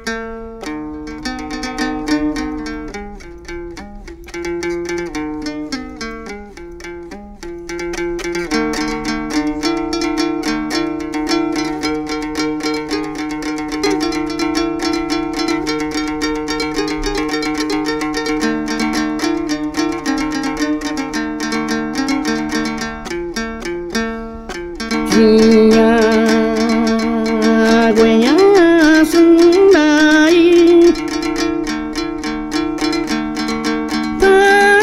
quê nhà xung đây ta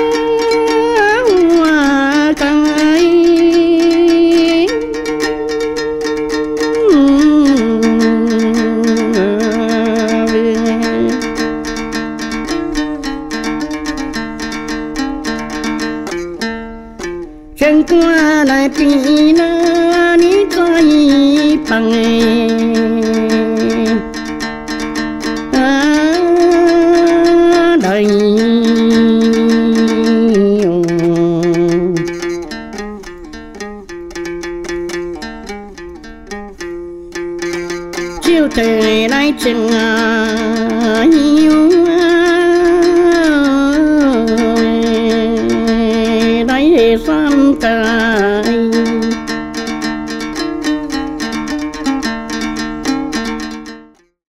hoa cay chân qua lại pina ni coi bằng đời chiều trời lại chừng nhiều đấy san cài